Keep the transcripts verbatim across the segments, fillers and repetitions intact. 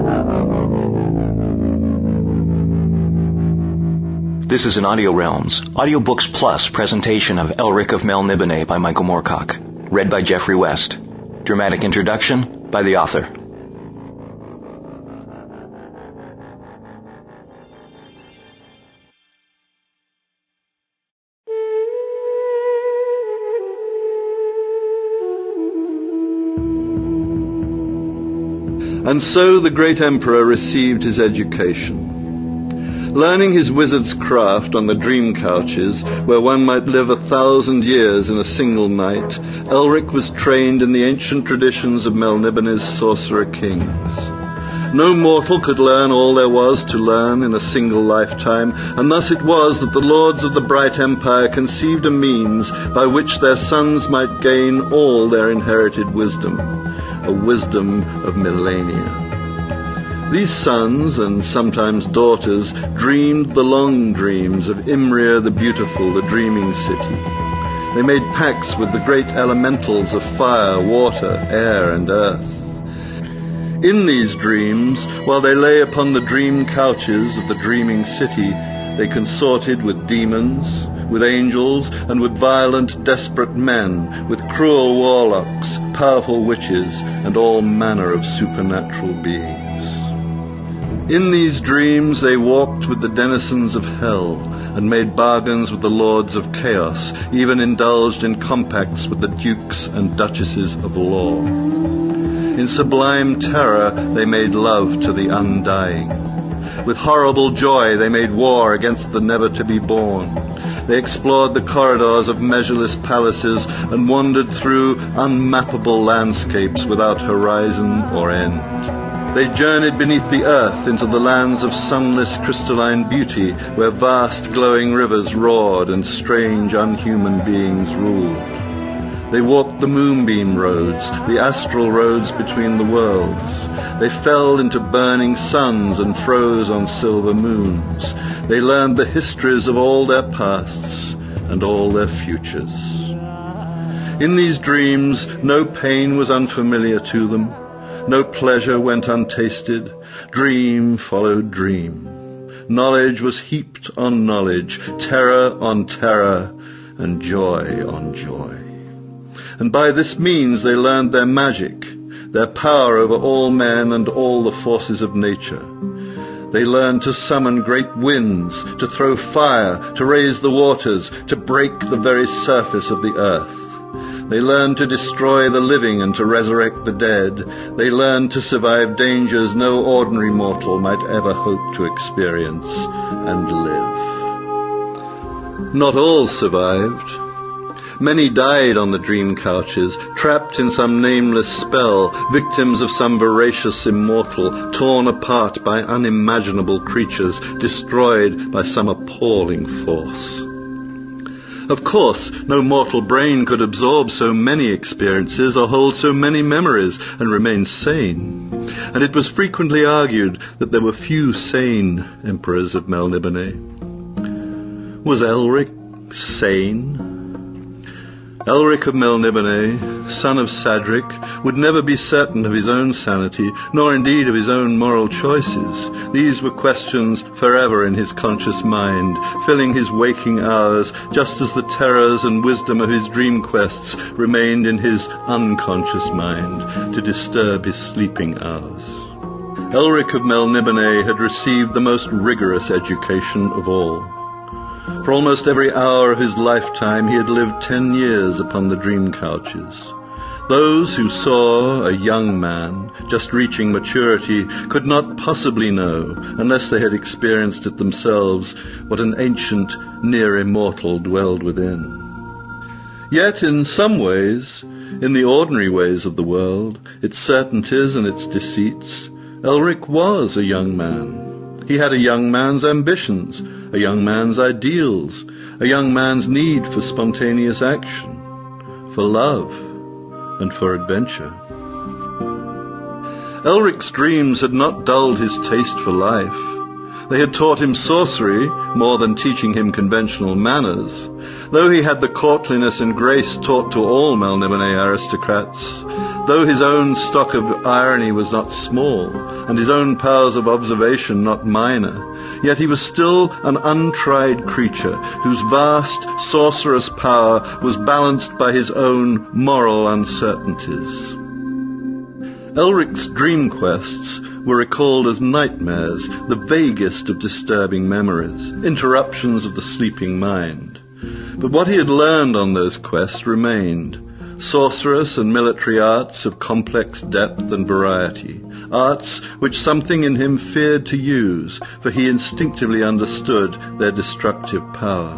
This is an Audio Realms, Audiobooks Plus presentation of Elric of Melniboné by Michael Moorcock. Read by Jeffrey West. Dramatic introduction by the author. And so the great emperor received his education. Learning his wizard's craft on the dream couches, where one might live a thousand years in a single night, Elric was trained in the ancient traditions of Melniboné's sorcerer kings. No mortal could learn all there was to learn in a single lifetime, and thus it was that the lords of the Bright Empire conceived a means by which their sons might gain all their inherited wisdom, a wisdom of millennia. These sons, and sometimes daughters, dreamed the long dreams of Imrir the Beautiful, the dreaming city. They made pacts with the great elementals of fire, water, air, and earth. In these dreams, while they lay upon the dream couches of the dreaming city, they consorted with demons, with angels, and with violent, desperate men, with cruel warlocks, powerful witches, and all manner of supernatural beings. In these dreams they walked with the denizens of hell, and made bargains with the lords of chaos, even indulged in compacts with the dukes and duchesses of law. In sublime terror they made love to the undying. With horrible joy they made war against the never-to-be-born. They explored the corridors of measureless palaces and wandered through unmappable landscapes without horizon or end. They journeyed beneath the earth into the lands of sunless crystalline beauty, where vast glowing rivers roared and strange unhuman beings ruled. They walked the moonbeam roads, the astral roads between the worlds. They fell into burning suns and froze on silver moons. They learned the histories of all their pasts and all their futures. In these dreams, no pain was unfamiliar to them. No pleasure went untasted. Dream followed dream. Knowledge was heaped on knowledge, terror on terror, and joy on joy. And by this means they learned their magic, their power over all men and all the forces of nature. They learned to summon great winds, to throw fire, to raise the waters, to break the very surface of the earth. They learned to destroy the living and to resurrect the dead. They learned to survive dangers no ordinary mortal might ever hope to experience and live. Not all survived. Many died on the dream couches, trapped in some nameless spell, victims of some voracious immortal, torn apart by unimaginable creatures, destroyed by some appalling force. Of course, no mortal brain could absorb so many experiences or hold so many memories and remain sane. And it was frequently argued that there were few sane emperors of Melniboné. Was Elric sane? Elric of Melniboné, son of Sadric, would never be certain of his own sanity, nor indeed of his own moral choices. These were questions forever in his conscious mind, filling his waking hours, just as the terrors and wisdom of his dream quests remained in his unconscious mind to disturb his sleeping hours. Elric of Melniboné had received the most rigorous education of all. For almost every hour of his lifetime he had lived ten years upon the dream couches. Those who saw a young man just reaching maturity could not possibly know, unless they had experienced it themselves, what an ancient, near-immortal dwelled within. Yet in some ways, in the ordinary ways of the world, its certainties and its deceits, Elric was a young man. He had a young man's ambitions, a young man's ideals, a young man's need for spontaneous action, for love, and for adventure. Elric's dreams had not dulled his taste for life. They had taught him sorcery more than teaching him conventional manners. Though he had the courtliness and grace taught to all Melniboné aristocrats, though his own stock of irony was not small, and his own powers of observation not minor, yet he was still an untried creature whose vast, sorcerous power was balanced by his own moral uncertainties. Elric's dream quests were recalled as nightmares, the vaguest of disturbing memories, interruptions of the sleeping mind. But what he had learned on those quests remained: sorcerous and military arts of complex depth and variety, arts which something in him feared to use, for he instinctively understood their destructive power.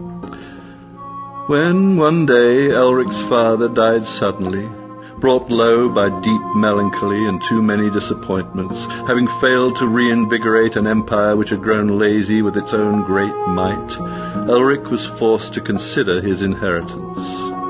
When one day Elric's father died suddenly, brought low by deep melancholy and too many disappointments, having failed to reinvigorate an empire which had grown lazy with its own great might, Elric was forced to consider his inheritance.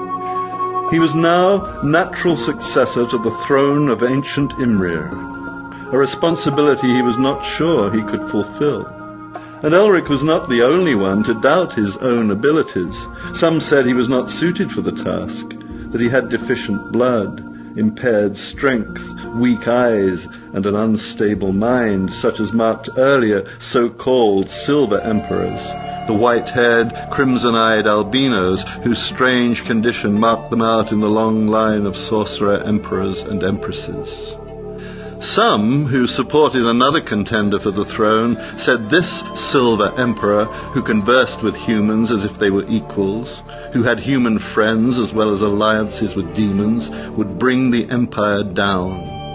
He was now natural successor to the throne of ancient Imrir, a responsibility he was not sure he could fulfill. And Elric was not the only one to doubt his own abilities. Some said he was not suited for the task, that he had deficient blood, impaired strength, weak eyes, and an unstable mind, such as marked earlier so-called Silver Emperors, the white-haired, crimson-eyed albinos whose strange condition marked them out in the long line of sorcerer emperors and empresses. Some, who supported another contender for the throne, said this Silver Emperor, who conversed with humans as if they were equals, who had human friends as well as alliances with demons, would bring the empire down.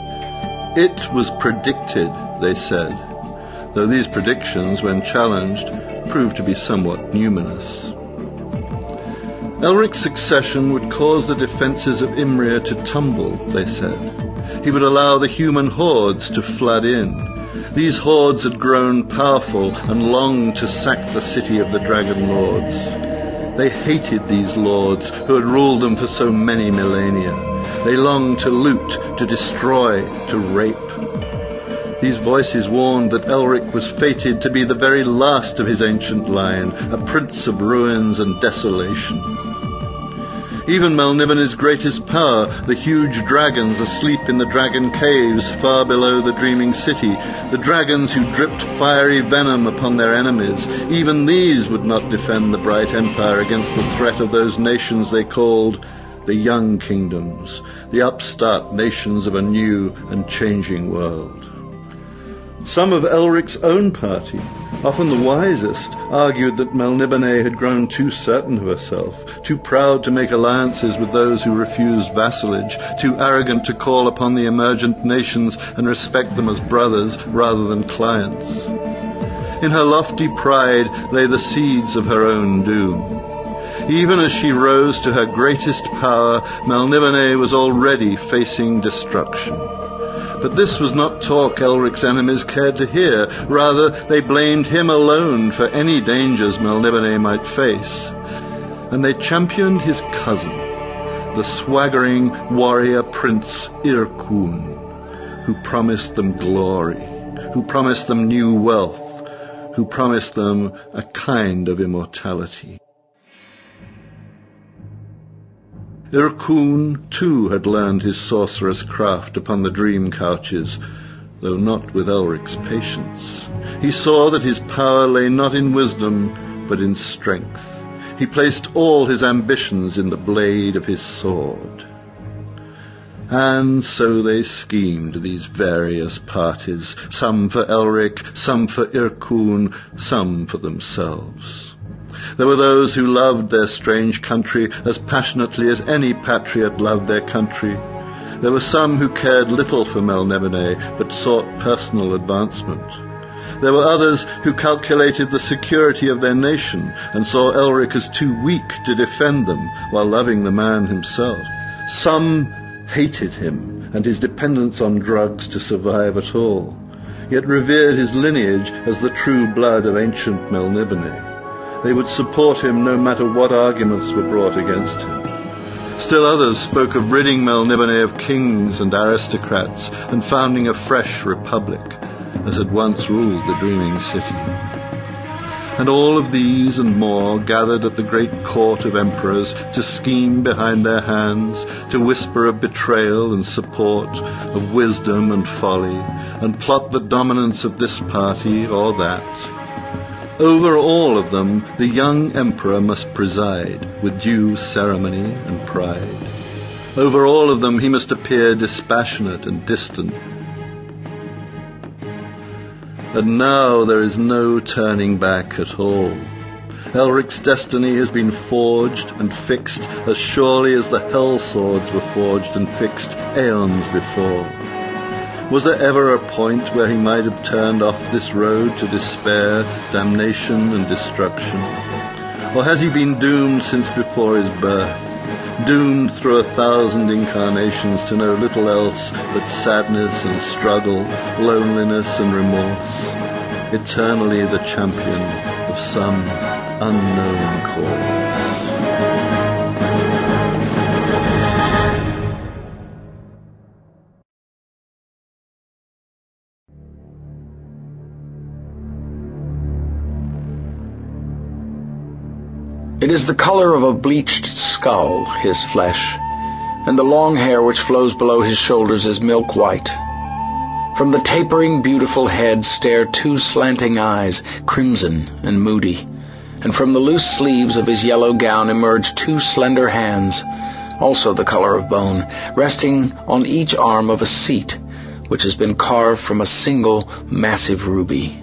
It was predicted, they said, though these predictions, when challenged, proved to be somewhat numinous. Elric's succession would cause the defences of Imrir to tumble, they said. He would allow the human hordes to flood in. These hordes had grown powerful and longed to sack the city of the Dragon Lords. They hated these lords who had ruled them for so many millennia. They longed to loot, to destroy, to rape. These voices warned that Elric was fated to be the very last of his ancient line, a prince of ruins and desolation. Even Melniboné's greatest power, the huge dragons asleep in the dragon caves far below the dreaming city, the dragons who dripped fiery venom upon their enemies, even these would not defend the bright empire against the threat of those nations they called the young kingdoms, the upstart nations of a new and changing world. Some of Elric's own party, often the wisest, argued that Melniboné had grown too certain of herself, too proud to make alliances with those who refused vassalage, too arrogant to call upon the emergent nations and respect them as brothers rather than clients. In her lofty pride lay the seeds of her own doom. Even as she rose to her greatest power, Melniboné was already facing destruction. But this was not talk Elric's enemies cared to hear. Rather, they blamed him alone for any dangers Melniboné might face. And they championed his cousin, the swaggering warrior prince Irkun, who promised them glory, who promised them new wealth, who promised them a kind of immortality. Irkun, too, had learned his sorcerous craft upon the dream couches, though not with Elric's patience. He saw that his power lay not in wisdom, but in strength. He placed all his ambitions in the blade of his sword. And so they schemed, these various parties, some for Elric, some for Irkun, some for themselves. There were those who loved their strange country as passionately as any patriot loved their country. There were some who cared little for Melniboné, but sought personal advancement. There were others who calculated the security of their nation and saw Elric as too weak to defend them while loving the man himself. Some hated him and his dependence on drugs to survive at all, yet revered his lineage as the true blood of ancient Melniboné. They would support him no matter what arguments were brought against him. Still others spoke of ridding Melniboné of kings and aristocrats and founding a fresh republic, as had once ruled the dreaming city. And all of these and more gathered at the great court of emperors to scheme behind their hands, to whisper of betrayal and support, of wisdom and folly, and plot the dominance of this party or that. Over all of them the young emperor must preside with due ceremony and pride. Over all of them he must appear dispassionate and distant. And now there is no turning back at all. Elric's destiny has been forged and fixed as surely as the hell swords were forged and fixed aeons before. Was there ever a point where he might have turned off this road to despair, damnation, and destruction? Or has he been doomed since before his birth, doomed through a thousand incarnations to know little else but sadness and struggle, loneliness and remorse, eternally the champion of some unknown cause? It is the color of a bleached skull, his flesh, and the long hair which flows below his shoulders is milk white. From the tapering, beautiful head stare two slanting eyes, crimson and moody, and from the loose sleeves of his yellow gown emerge two slender hands, also the color of bone, resting on each arm of a seat which has been carved from a single massive ruby.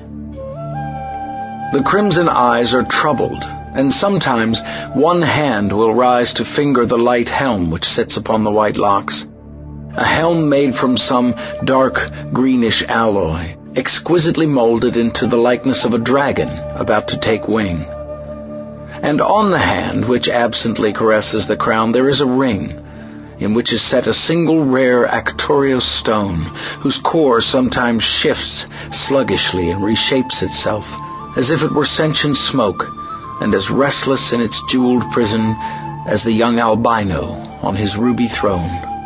The crimson eyes are troubled, and sometimes one hand will rise to finger the light helm which sits upon the white locks, a helm made from some dark greenish alloy, exquisitely molded into the likeness of a dragon about to take wing. And on the hand which absently caresses the crown there is a ring, in which is set a single rare Actorios stone, whose core sometimes shifts sluggishly and reshapes itself, as if it were sentient smoke, and as restless in its jeweled prison as the young albino on his ruby throne.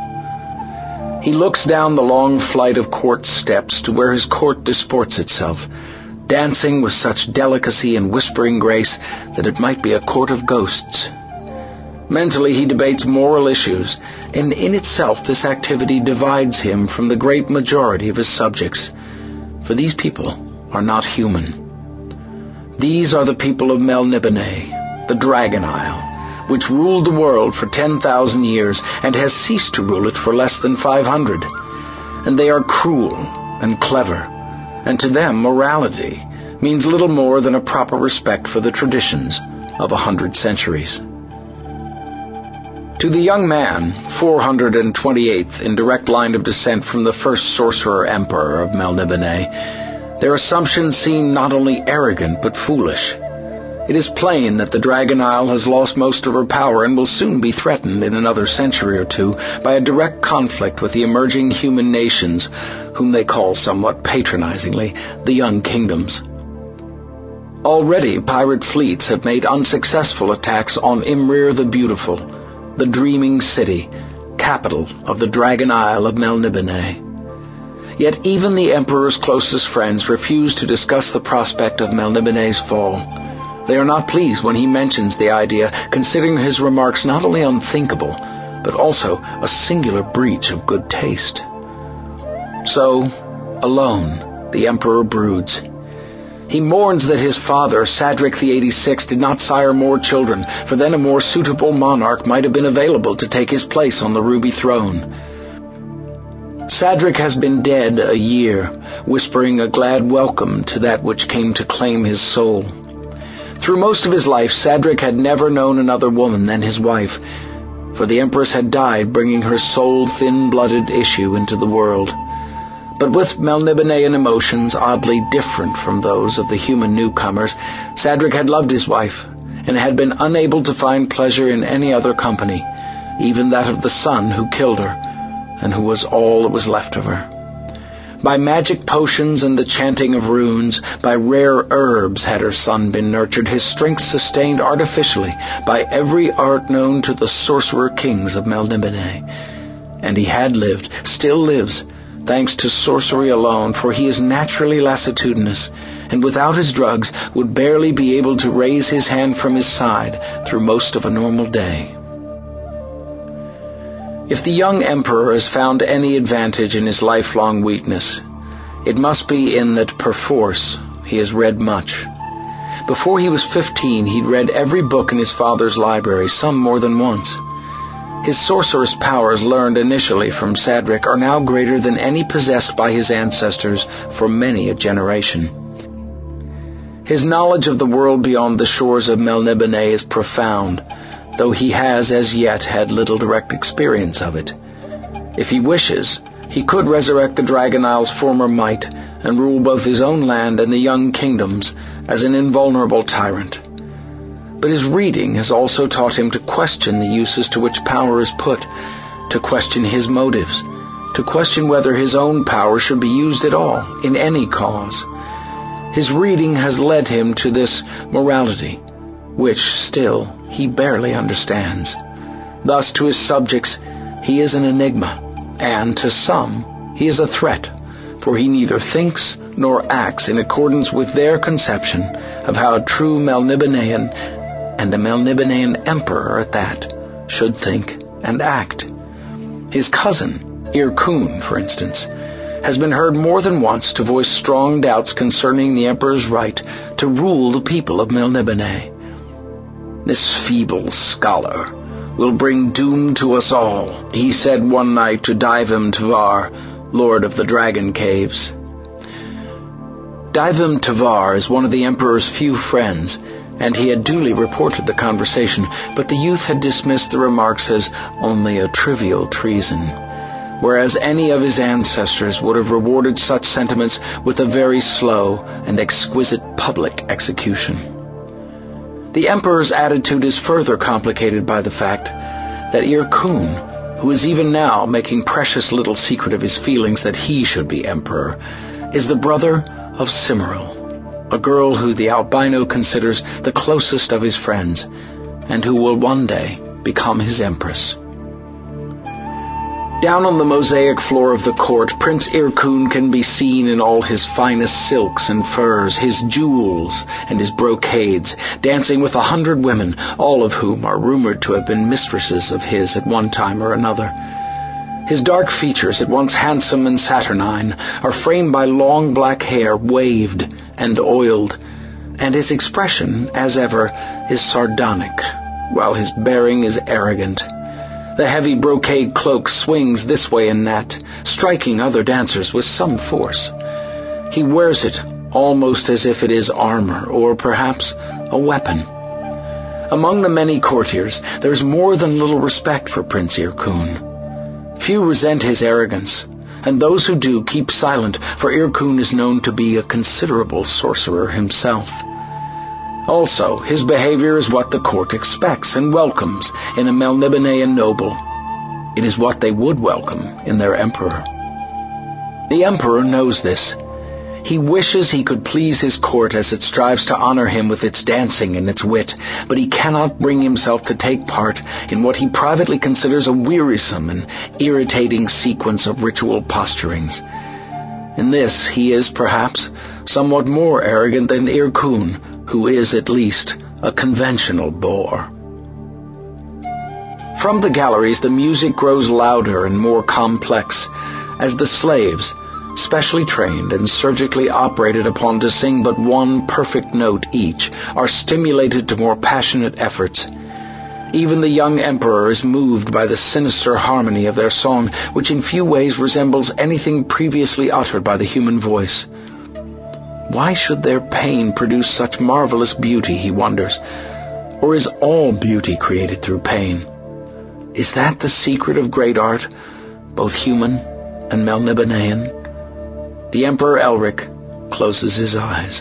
He looks down the long flight of court steps to where his court disports itself, dancing with such delicacy and whispering grace that it might be a court of ghosts. Mentally he debates moral issues, and in itself this activity divides him from the great majority of his subjects, for these people are not human. These are the people of Melniboné, the Dragon Isle, which ruled the world for ten thousand years and has ceased to rule it for less than five hundred. And they are cruel and clever, and to them morality means little more than a proper respect for the traditions of a hundred centuries. To the young man, four hundred twenty-eighth in direct line of descent from the first sorcerer emperor of Melniboné, their assumptions seem not only arrogant but foolish. It is plain that the Dragon Isle has lost most of her power and will soon be threatened in another century or two by a direct conflict with the emerging human nations, whom they call somewhat patronizingly the Young Kingdoms. Already pirate fleets have made unsuccessful attacks on Imrir the Beautiful, the dreaming city, capital of the Dragon Isle of Melniboné. Yet even the Emperor's closest friends refuse to discuss the prospect of Melniboné's fall. They are not pleased when he mentions the idea, considering his remarks not only unthinkable, but also a singular breach of good taste. So, alone, the Emperor broods. He mourns that his father, Sadric the eighty-sixth, did not sire more children, for then a more suitable monarch might have been available to take his place on the ruby throne. Sadric has been dead a year, whispering a glad welcome to that which came to claim his soul. Through most of his life, Sadric had never known another woman than his wife, for the Empress had died bringing her sole thin-blooded issue into the world. But with Melnibonéan emotions oddly different from those of the human newcomers, Sadric had loved his wife, and had been unable to find pleasure in any other company, even that of the son who killed her, and who was all that was left of her. By magic potions and the chanting of runes, by rare herbs had her son been nurtured, his strength sustained artificially by every art known to the sorcerer kings of Melniboné. And he had lived, still lives, thanks to sorcery alone, for he is naturally lassitudinous, and without his drugs would barely be able to raise his hand from his side through most of a normal day. If the young emperor has found any advantage in his lifelong weakness, it must be in that, perforce, he has read much. Before he was fifteen, he'd read every book in his father's library, some more than once. His sorcerous powers, learned initially from Sadric, are now greater than any possessed by his ancestors for many a generation. His knowledge of the world beyond the shores of Melniboné is profound, though he has as yet had little direct experience of it. If he wishes, he could resurrect the Dragon Isle's former might and rule both his own land and the young kingdoms as an invulnerable tyrant. But his reading has also taught him to question the uses to which power is put, to question his motives, to question whether his own power should be used at all, in any cause. His reading has led him to this morality, which, still, he barely understands. Thus, to his subjects, he is an enigma, and to some, he is a threat, for he neither thinks nor acts in accordance with their conception of how a true Melnibonéan, and a Melnibonéan emperor at that, should think and act. His cousin, Irkun, for instance, has been heard more than once to voice strong doubts concerning the emperor's right to rule the people of Melniboné. "This feeble scholar will bring doom to us all," he said one night to Daivim Tavar, lord of the Dragon Caves. Daivim Tavar is one of the emperor's few friends, and he had duly reported the conversation, but the youth had dismissed the remarks as only a trivial treason, whereas any of his ancestors would have rewarded such sentiments with a very slow and exquisite public execution. The emperor's attitude is further complicated by the fact that Irkun, who is even now making precious little secret of his feelings that he should be emperor, is the brother of Cimmeril, a girl who the albino considers the closest of his friends, and who will one day become his empress. Down on the mosaic floor of the court, Prince Irkun can be seen in all his finest silks and furs, his jewels and his brocades, dancing with a hundred women, all of whom are rumored to have been mistresses of his at one time or another. His dark features, at once handsome and saturnine, are framed by long black hair waved and oiled, and his expression, as ever, is sardonic, while his bearing is arrogant. The heavy brocade cloak swings this way and that, striking other dancers with some force. He wears it almost as if it is armor, or perhaps a weapon. Among the many courtiers, there is more than little respect for Prince Irkun. Few resent his arrogance, and those who do keep silent, for Irkun is known to be a considerable sorcerer himself. Also, his behavior is what the court expects and welcomes in a Melnibonéan noble. It is what they would welcome in their emperor. The emperor knows this. He wishes he could please his court as it strives to honor him with its dancing and its wit, but he cannot bring himself to take part in what he privately considers a wearisome and irritating sequence of ritual posturings. In this he is, perhaps, somewhat more arrogant than Irkun, who is, at least, a conventional boor. From the galleries the music grows louder and more complex, as the slaves, specially trained and surgically operated upon to sing but one perfect note each, are stimulated to more passionate efforts. Even the young emperor is moved by the sinister harmony of their song, which in few ways resembles anything previously uttered by the human voice. Why should their pain produce such marvelous beauty, he wonders? Or is all beauty created through pain? Is that the secret of great art, both human and Melnibonéan? The Emperor Elric closes his eyes.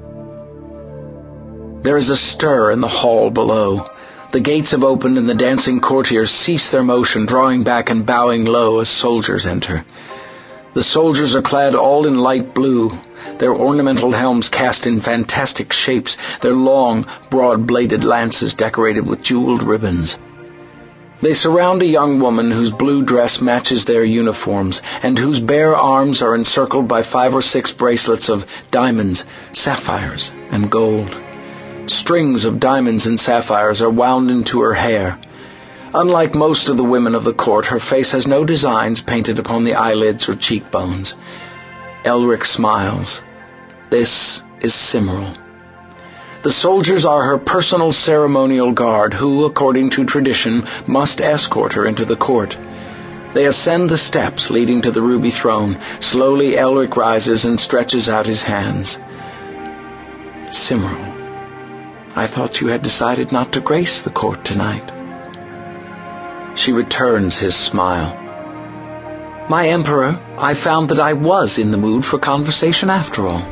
There is a stir in the hall below. The gates have opened and the dancing courtiers cease their motion, drawing back and bowing low as soldiers enter. The soldiers are clad all in light blue, their ornamental helms cast in fantastic shapes, their long, broad-bladed lances decorated with jeweled ribbons. They surround a young woman whose blue dress matches their uniforms and whose bare arms are encircled by five or six bracelets of diamonds, sapphires, and gold. Strings of diamonds and sapphires are wound into her hair. Unlike most of the women of the court, her face has no designs painted upon the eyelids or cheekbones. Elric smiles. This is Cymrul. The soldiers are her personal ceremonial guard who, according to tradition, must escort her into the court. They ascend the steps leading to the ruby throne. Slowly Elric rises and stretches out his hands. Cymrul, I thought you had decided not to grace the court tonight. She returns his smile. My Emperor, I found that I was in the mood for conversation after all.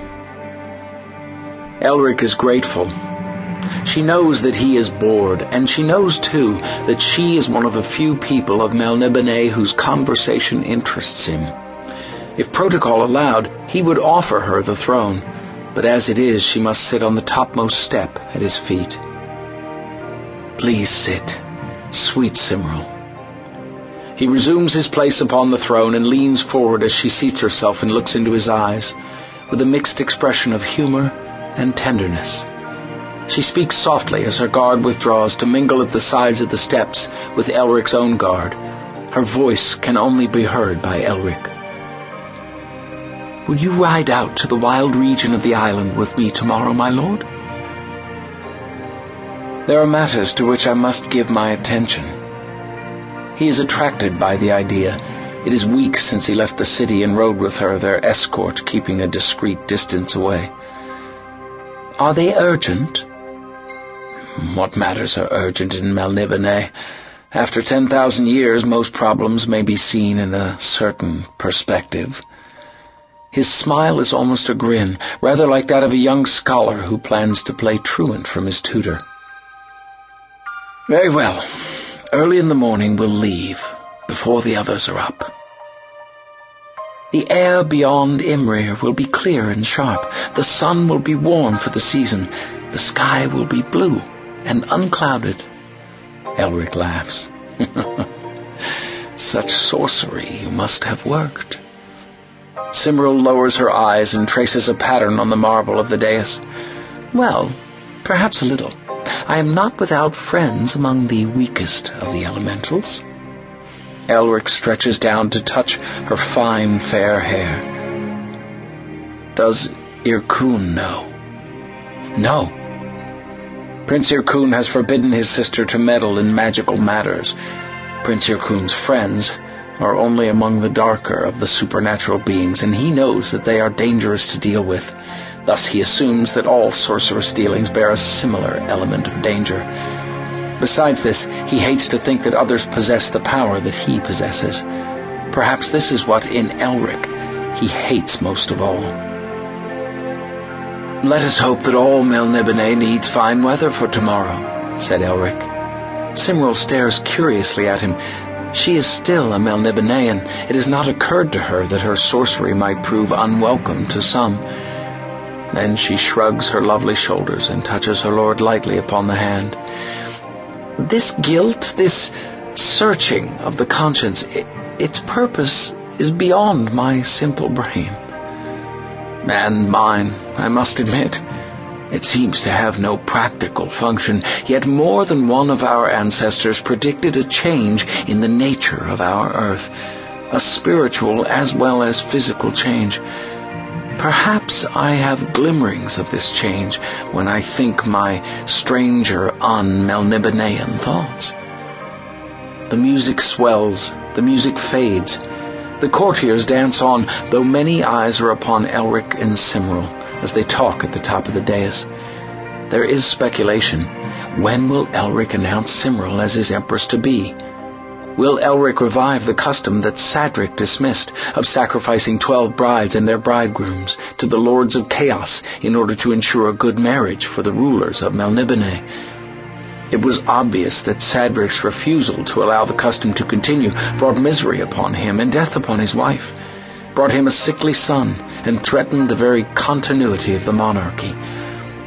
Elric is grateful. She knows that he is bored, and she knows, too, that she is one of the few people of Melniboné whose conversation interests him. If protocol allowed, he would offer her the throne, but as it is, she must sit on the topmost step at his feet. Please sit, sweet Cymrul. He resumes his place upon the throne and leans forward as she seats herself and looks into his eyes, with a mixed expression of humor and tenderness. She speaks softly as her guard withdraws to mingle at the sides of the steps with Elric's own guard. Her voice can only be heard by Elric. Will you ride out to the wild region of the island with me tomorrow, my lord? There are matters to which I must give my attention. He is attracted by the idea. It is weeks since he left the city and rode with her, their escort keeping a discreet distance away. Are they urgent? What matters are urgent in Melniboné? After ten thousand years, most problems may be seen in a certain perspective. His smile is almost a grin, rather like that of a young scholar who plans to play truant from his tutor. Very well. Early in the morning we'll leave, before the others are up. The air beyond Imrir will be clear and sharp. The sun will be warm for the season. The sky will be blue and unclouded. Elric laughs. Such sorcery you must have worked. Cymrul lowers her eyes and traces a pattern on the marble of the dais. Well, perhaps a little. I am not without friends among the weakest of the elementals. Elric stretches down to touch her fine, fair hair. Does Irkun know? No. Prince Irkun has forbidden his sister to meddle in magical matters. Prince Irkun's friends are only among the darker of the supernatural beings, and he knows that they are dangerous to deal with. Thus he assumes that all sorceress dealings bear a similar element of danger. Besides this, he hates to think that others possess the power that he possesses. Perhaps this is what, in Elric, he hates most of all. Let us hope that all Melniboné needs fine weather for tomorrow, said Elric. Cymrul stares curiously at him. She is still a Melnibonéan. It has not occurred to her that her sorcery might prove unwelcome to some. Then she shrugs her lovely shoulders and touches her lord lightly upon the hand. This guilt, this searching of the conscience, it, its purpose is beyond my simple brain. And mine, I must admit. It seems to have no practical function, yet more than one of our ancestors predicted a change in the nature of our earth, a spiritual as well as physical change. Perhaps I have glimmerings of this change when I think my stranger un-Melnibonéan thoughts. The music swells, the music fades. The courtiers dance on, though many eyes are upon Elric and Cymrul as they talk at the top of the dais. There is speculation. When will Elric announce Cymrul as his empress-to-be? Will Elric revive the custom that Sadric dismissed of sacrificing twelve brides and their bridegrooms to the lords of chaos in order to ensure a good marriage for the rulers of Melniboné? It was obvious that Sadric's refusal to allow the custom to continue brought misery upon him and death upon his wife, brought him a sickly son, and threatened the very continuity of the monarchy.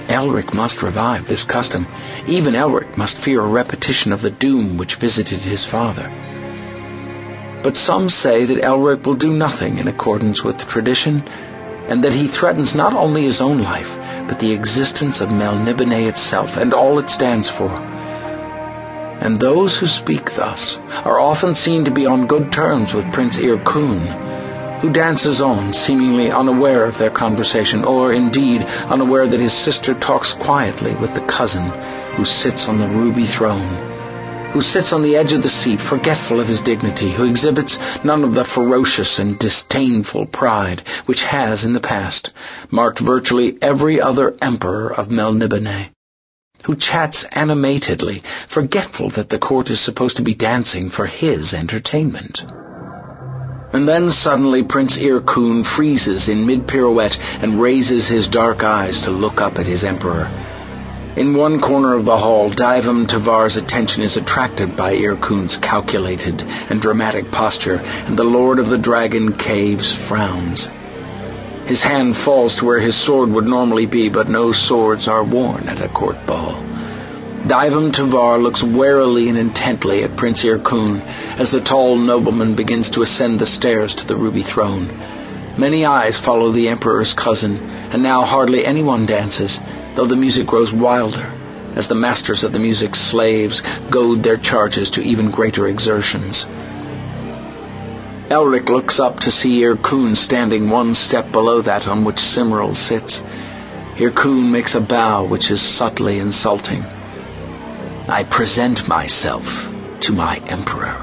Elric must revive this custom. Even Elric must fear a repetition of the doom which visited his father. But some say that Elric will do nothing in accordance with tradition, and that he threatens not only his own life, but the existence of Melniboné itself and all it stands for. And those who speak thus are often seen to be on good terms with Prince Irkun, who dances on, seemingly unaware of their conversation, or indeed unaware that his sister talks quietly with the cousin who sits on the ruby throne, who sits on the edge of the seat, forgetful of his dignity, who exhibits none of the ferocious and disdainful pride which has, in the past, marked virtually every other emperor of Melniboné, who chats animatedly, forgetful that the court is supposed to be dancing for his entertainment. And then suddenly Prince Irkun freezes in mid-pirouette and raises his dark eyes to look up at his emperor. In one corner of the hall, Divam Tavar's attention is attracted by Irkun's calculated and dramatic posture, and the Lord of the Dragon Caves frowns. His hand falls to where his sword would normally be, but no swords are worn at a court ball. Divam Tavar looks warily and intently at Prince Irkun as the tall nobleman begins to ascend the stairs to the ruby throne. Many eyes follow the emperor's cousin, and now hardly anyone dances, though the music grows wilder as the masters of the music's slaves goad their charges to even greater exertions. Elric looks up to see Irkun standing one step below that on which Cymril sits. Irkun makes a bow which is subtly insulting. "I present myself to my emperor."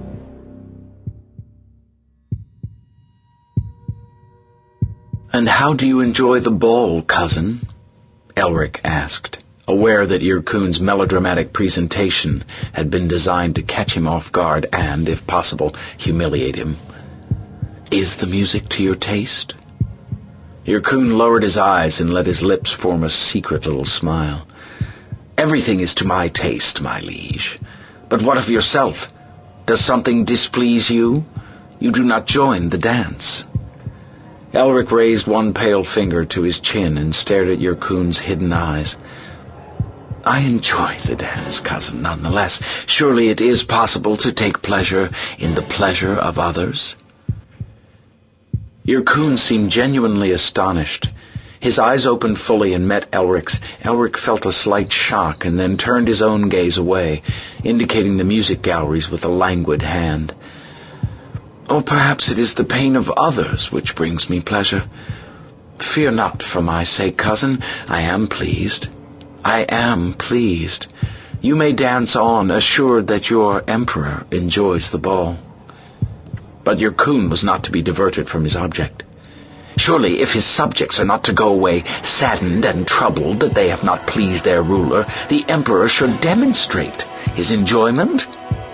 "And how do you enjoy the ball, cousin?" Elric asked, aware that Irkun's melodramatic presentation had been designed to catch him off guard and, if possible, humiliate him. "Is the music to your taste?" Irkun lowered his eyes and let his lips form a secret little smile. "Everything is to my taste, my liege. But what of yourself? Does something displease you? You do not join the dance." Elric raised one pale finger to his chin and stared at Irkun's hidden eyes. "I enjoy the dance, cousin, nonetheless. Surely it is possible to take pleasure in the pleasure of others?" Irkun seemed genuinely astonished. His eyes opened fully and met Elric's. Elric felt a slight shock and then turned his own gaze away, indicating the music galleries with a languid hand. "Or perhaps it is the pain of others which brings me pleasure. Fear not for my sake, cousin. I am pleased. I am pleased. You may dance on, assured that your emperor enjoys the ball." But Irkun was not to be diverted from his object. Surely, if his subjects are not to go away saddened and troubled that they have not pleased their ruler, the emperor should demonstrate his enjoyment.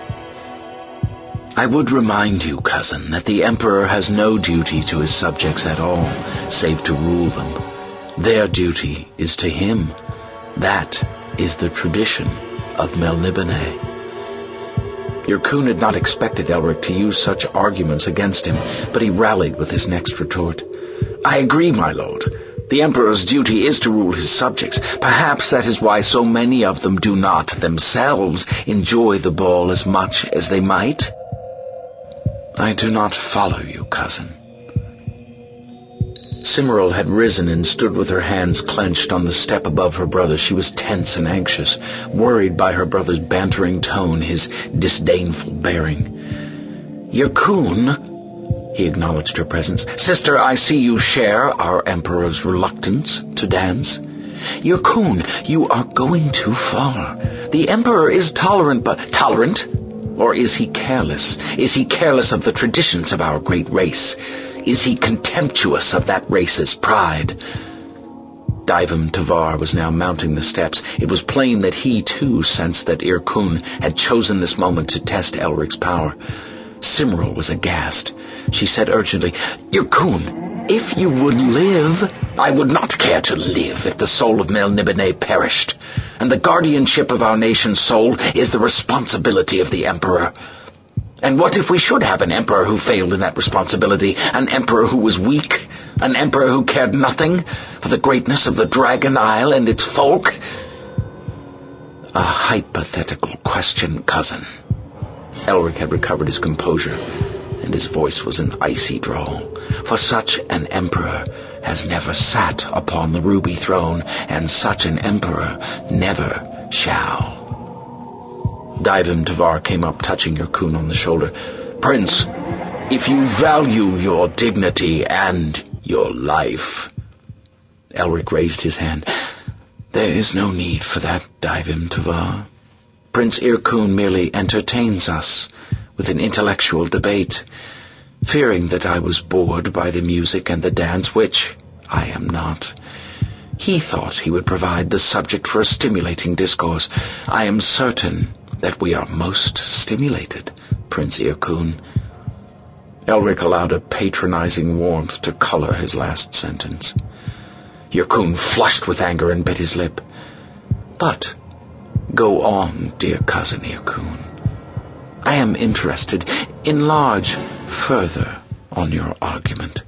"I would remind you, cousin, that the emperor has no duty to his subjects at all, save to rule them. Their duty is to him. That is the tradition of Melniboné." Irkun had not expected Elric to use such arguments against him, but he rallied with his next retort. "I agree, my lord. The emperor's duty is to rule his subjects. Perhaps that is why so many of them do not themselves enjoy the ball as much as they might." "I do not follow you, cousin." Cymril had risen and stood with her hands clenched on the step above her brother. She was tense and anxious, worried by her brother's bantering tone, his disdainful bearing. "Irkun," he acknowledged her presence. "Sister, I see you share our emperor's reluctance to dance." "Irkun, you are going too far. The emperor is tolerant, but—" "Tolerant? Or is he careless? Is he careless of the traditions of our great race? Is he contemptuous of that race's pride?" Divam Tavar was now mounting the steps. It was plain that he, too, sensed that Irkun had chosen this moment to test Elric's power. Cymril was aghast. She said urgently, "Irkun, if you would live—" "I would not care to live if the soul of Melniboné perished, and the guardianship of our nation's soul is the responsibility of the emperor. And what if we should have an emperor who failed in that responsibility, an emperor who was weak, An emperor who cared nothing for the greatness of the Dragon Isle and its folk? A hypothetical question, cousin. Elric had recovered his composure, and his voice was an icy drawl. For such an emperor has never sat upon the ruby throne, and such an emperor never shall. Divim Tavar came up, touching Yyrkoon on the shoulder. Prince, if you value your dignity and your life... Elric raised his hand. There is no need for that, Divim Tavar. Prince Yyrkoon merely entertains us with an intellectual debate, fearing that I was bored by the music and the dance, which I am not. He thought he would provide the subject for a stimulating discourse. I am certain that we are most stimulated, Prince Yyrkoon. Elric allowed a patronizing warmth to color his last sentence. Yyrkoon flushed with anger and bit his lip. But go on, dear cousin Yyrkoon. I am interested. Enlarge further on your argument.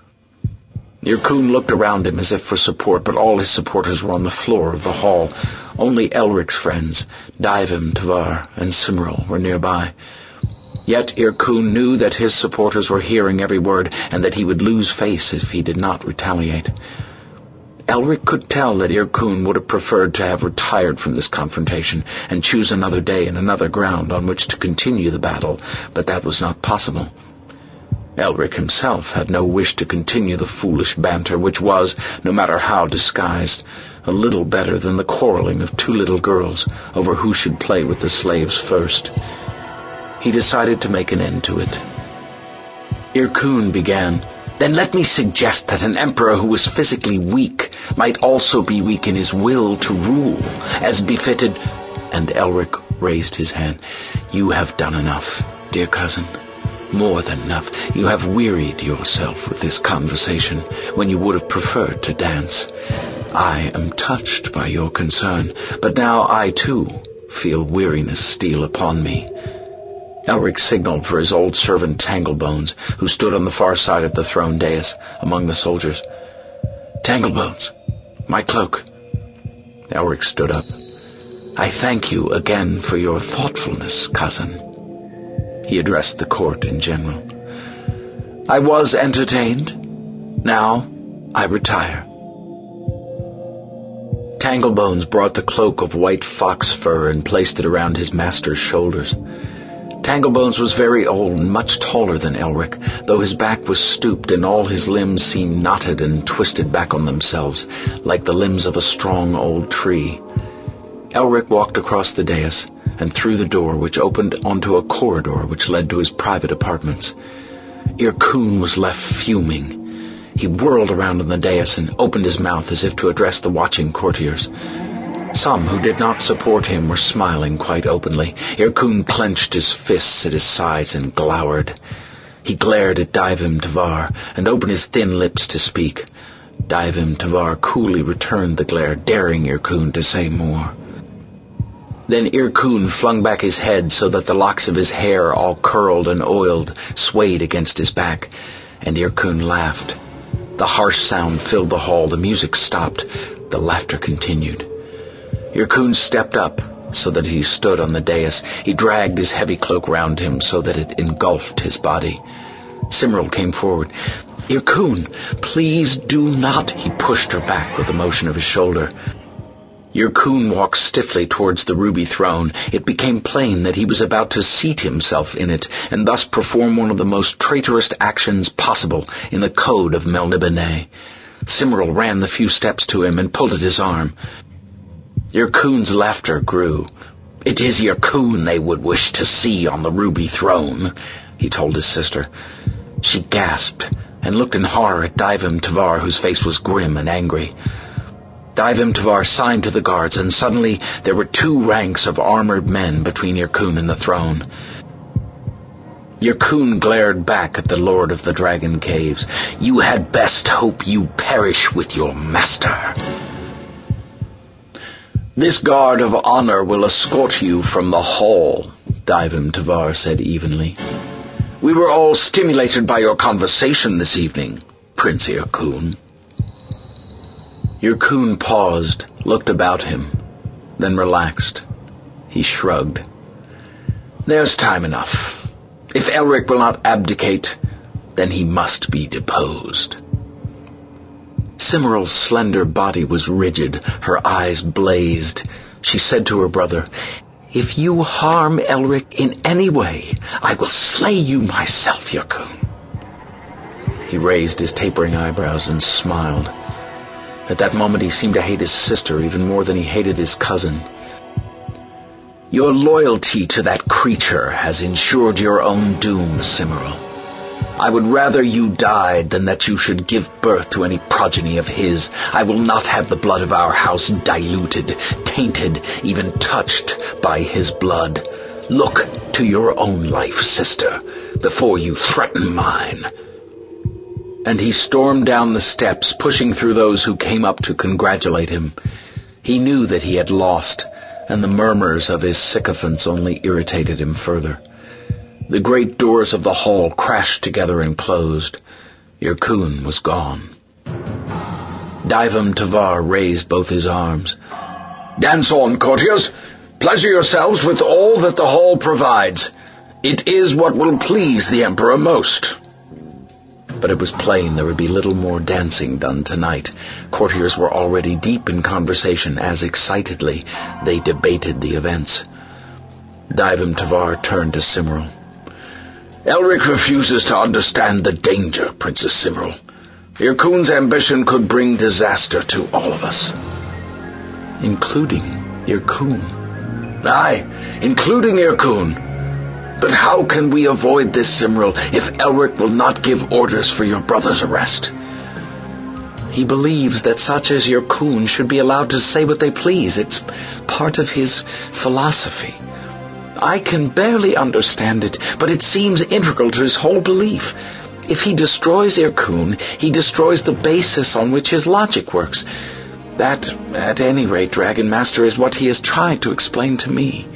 Yyrkoon looked around him as if for support, but all his supporters were on the floor of the hall. Only Elric's friends, Divim Tavar and Cymril, were nearby. Yet Yyrkoon knew that his supporters were hearing every word, and that he would lose face if he did not retaliate. Elric could tell that Yyrkoon would have preferred to have retired from this confrontation and choose another day and another ground on which to continue the battle, but that was not possible. Elric himself had no wish to continue the foolish banter, which was, no matter how disguised, a little better than the quarreling of two little girls over who should play with the slaves first. He decided to make an end to it. Yyrkoon began, Then let me suggest that an emperor who was physically weak might also be weak in his will to rule, as befitted... And Elric raised his hand. You have done enough, dear cousin. More than enough. You have wearied yourself with this conversation when you would have preferred to dance. I am touched by your concern, but now I, too, feel weariness steal upon me. Elric signaled for his old servant Tanglebones, who stood on the far side of the throne dais among the soldiers. Tanglebones, my cloak. Elric stood up. I thank you again for your thoughtfulness, cousin. He addressed the court in general. I was entertained. Now I retire. Tanglebones brought the cloak of white fox fur and placed it around his master's shoulders. Tanglebones was very old and much taller than Elric, though his back was stooped and all his limbs seemed knotted and twisted back on themselves, like the limbs of a strong old tree. Elric walked across the dais and through the door, which opened onto a corridor which led to his private apartments. Yyrkoon was left fuming. He whirled around on the dais and opened his mouth as if to address the watching courtiers. Some who did not support him were smiling quite openly. Yyrkoon clenched his fists at his sides and glowered. He glared at Divim Tavar and opened his thin lips to speak. Divim Tavar coolly returned the glare, daring Yyrkoon to say more. Then Yyrkoon flung back his head so that the locks of his hair, all curled and oiled, swayed against his back, and Yyrkoon laughed. The harsh sound filled the hall, the music stopped, the laughter continued. Yyrkoon stepped up so that he stood on the dais. He dragged his heavy cloak round him so that it engulfed his body. Cymril came forward. Yyrkoon, please do not. He pushed her back with a motion of his shoulder. Yyrkoon walked stiffly towards the ruby throne. It became plain that he was about to seat himself in it, and thus perform one of the most traitorous actions possible in the code of Melniboné. Cymril ran the few steps to him and pulled at his arm. Yyrkoon's laughter grew. It is Yyrkoon they would wish to see on the ruby throne, he told his sister. She gasped and looked in horror at Divim Tavar, whose face was grim and angry. Divim Tavar signed to the guards, and suddenly there were two ranks of armored men between Yyrkoon and the throne. Yyrkoon glared back at the Lord of the Dragon Caves. You had best hope you perish with your master. This guard of honor will escort you from the hall, Divim Tavar said evenly. We were all stimulated by your conversation this evening, Prince Irkun." Irkun paused, looked about him, then relaxed. He shrugged. "There's time enough. If Elric will not abdicate, then he must be deposed." Cymryl's slender body was rigid, her eyes blazed. She said to her brother, "If you harm Elric in any way, I will slay you myself, Irkun." He raised his tapering eyebrows and smiled. At that moment he seemed to hate his sister even more than he hated his cousin. "Your loyalty to that creature has ensured your own doom, Cymryl. I would rather you died than that you should give birth to any progeny of his. I will not have the blood of our house diluted, tainted, even touched by his blood. Look to your own life, sister, before you threaten mine." And he stormed down the steps, pushing through those who came up to congratulate him. He knew that he had lost, and the murmurs of his sycophants only irritated him further. The great doors of the hall crashed together and closed. Irkun was gone. Daivam Tavar raised both his arms. "Dance on, courtiers! Pleasure yourselves with all that the hall provides. It is what will please the Emperor most." But it was plain there would be little more dancing done tonight. Courtiers were already deep in conversation as excitedly they debated the events. Daivam Tavar turned to Cymryl. "Elric refuses to understand the danger, Princess Cymryl. Irkun's ambition could bring disaster to all of us." "Including Irkun?" "Aye, including Irkun. But how can we avoid this, Cymryl, if Elric will not give orders for your brother's arrest?" "He believes that such as Irkun should be allowed to say what they please. It's part of his philosophy. I can barely understand it, but it seems integral to his whole belief. If he destroys Irkun, he destroys the basis on which his logic works. That, at any rate, Dragon Master, is what he has tried to explain to me."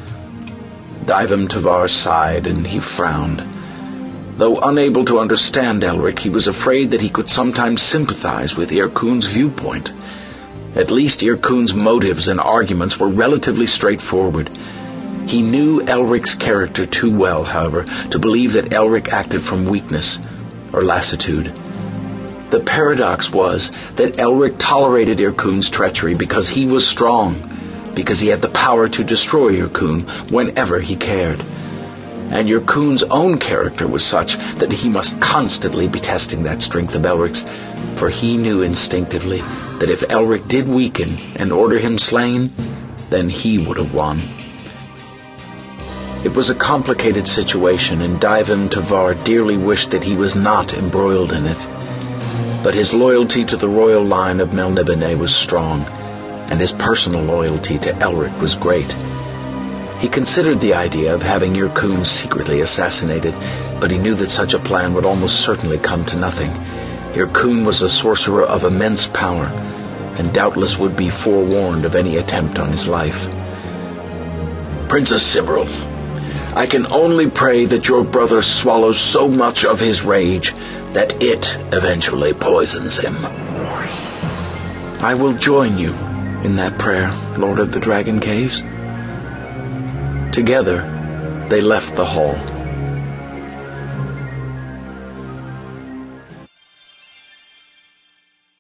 Daivam Tavar sighed, and he frowned. Though unable to understand Elric, he was afraid that he could sometimes sympathize with Irkun's viewpoint. At least Irkun's motives and arguments were relatively straightforward. He knew Elric's character too well, however, to believe that Elric acted from weakness or lassitude. The paradox was that Elric tolerated Irkun's treachery because he was strong, because he had the power to destroy Irkun whenever he cared. And Irkun's own character was such that he must constantly be testing that strength of Elric's, for he knew instinctively that if Elric did weaken and order him slain, then he would have won. It was a complicated situation, and Daivam Tavar dearly wished that he was not embroiled in it. But his loyalty to the royal line of Melniboné was strong, and his personal loyalty to Elric was great. He considered the idea of having Irkun secretly assassinated, but he knew that such a plan would almost certainly come to nothing. Irkun was a sorcerer of immense power, and doubtless would be forewarned of any attempt on his life. "Princess Cymryl, I can only pray that your brother swallows so much of his rage that it eventually poisons him." "I will join you in that prayer, Lord of the Dragon Caves." Together, they left the hall.